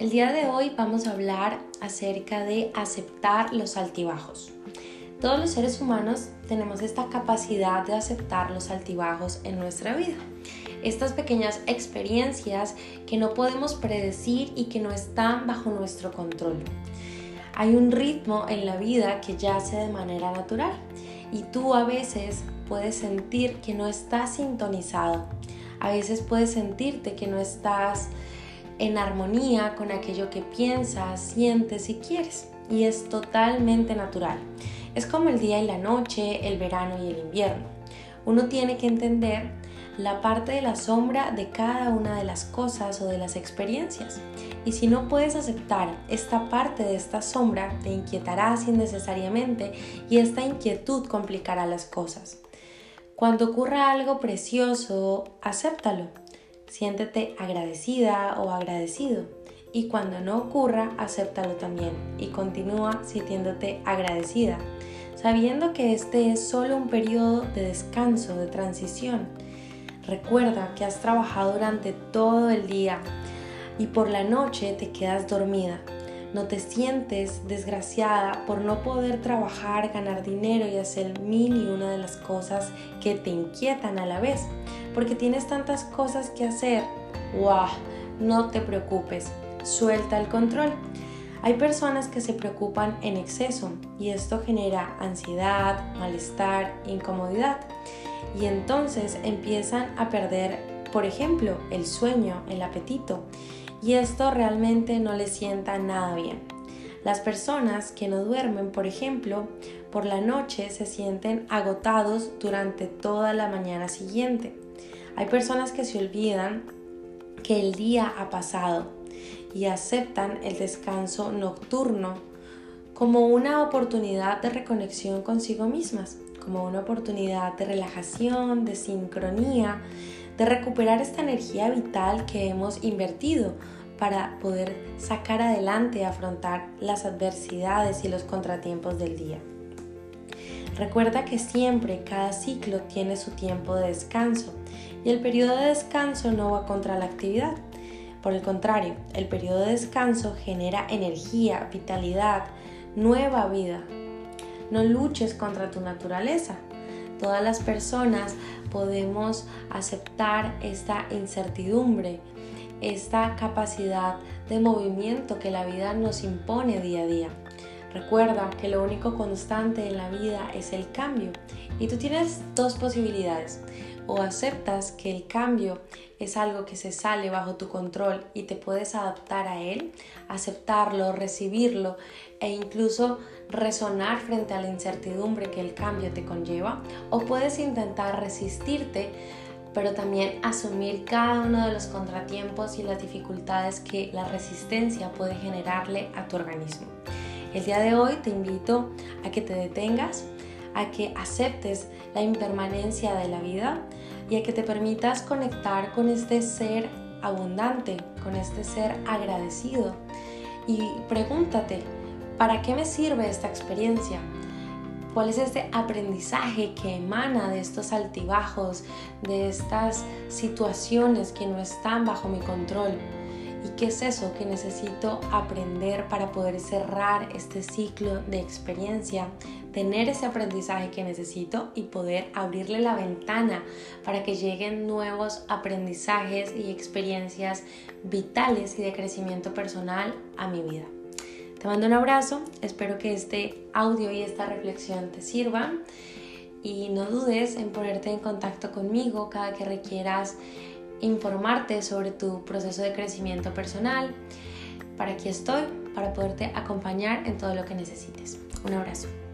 El día de hoy vamos a hablar acerca de aceptar los altibajos. Todos los seres humanos tenemos esta capacidad de aceptar los altibajos en nuestra vida. Estas pequeñas experiencias que no podemos predecir y que no están bajo nuestro control. Hay un ritmo en la vida que yace de manera natural y tú a veces puedes sentir que no estás sintonizado. A veces puedes sentirte que no estás en armonía con aquello que piensas, sientes y quieres. Y es totalmente natural. Es como el día y la noche, el verano y el invierno. Uno tiene que entender la parte de la sombra de cada una de las cosas o de las experiencias. Y si no puedes aceptar esta parte de esta sombra, te inquietarás innecesariamente y esta inquietud complicará las cosas. Cuando ocurra algo precioso, acéptalo. Siéntete agradecida o agradecido. Y cuando no ocurra, acéptalo también y continúa sintiéndote agradecida, sabiendo que este es solo un periodo de descanso, de transición. Recuerda que has trabajado durante todo el día y por la noche te quedas dormida. No te sientes desgraciada por no poder trabajar, ganar dinero y hacer mil y una de las cosas que te inquietan a la vez, porque tienes tantas cosas que hacer. ¡Wow! No te preocupes, suelta el control. Hay personas que se preocupan en exceso y esto genera ansiedad, malestar, incomodidad y entonces empiezan a perder, por ejemplo, el sueño, el apetito. Y esto realmente no les sienta nada bien. Las personas que no duermen, por ejemplo, por la noche se sienten agotados durante toda la mañana siguiente. Hay personas que se olvidan que el día ha pasado y aceptan el descanso nocturno como una oportunidad de reconexión consigo mismas, como una oportunidad de relajación, de sincronía, de recuperar esta energía vital que hemos invertido para poder sacar adelante y afrontar las adversidades y los contratiempos del día. Recuerda que siempre cada ciclo tiene su tiempo de descanso y el periodo de descanso no va contra la actividad. Por el contrario, el periodo de descanso genera energía, vitalidad, nueva vida. No luches contra tu naturaleza. Todas las personas podemos aceptar esta incertidumbre, esta capacidad de movimiento que la vida nos impone día a día. Recuerda que lo único constante en la vida es el cambio y tú tienes dos posibilidades. O aceptas que el cambio es algo que se sale bajo tu control y te puedes adaptar a él, aceptarlo, recibirlo e incluso resonar frente a la incertidumbre que el cambio te conlleva, o puedes intentar resistirte pero también asumir cada uno de los contratiempos y las dificultades que la resistencia puede generarle a tu organismo. El día de hoy te invito a que te detengas, a que aceptes la impermanencia de la vida y a que te permitas conectar con este ser abundante, con este ser agradecido. Y pregúntate, ¿para qué me sirve esta experiencia? ¿Cuál es este aprendizaje que emana de estos altibajos, de estas situaciones que no están bajo mi control? ¿Y qué es eso que necesito aprender para poder cerrar este ciclo de experiencia, tener ese aprendizaje que necesito y poder abrirle la ventana para que lleguen nuevos aprendizajes y experiencias vitales y de crecimiento personal a mi vida? Te mando un abrazo, espero que este audio y esta reflexión te sirvan y no dudes en ponerte en contacto conmigo cada que requieras informarte sobre tu proceso de crecimiento personal. Para aquí estoy, para poderte acompañar en todo lo que necesites. Un abrazo.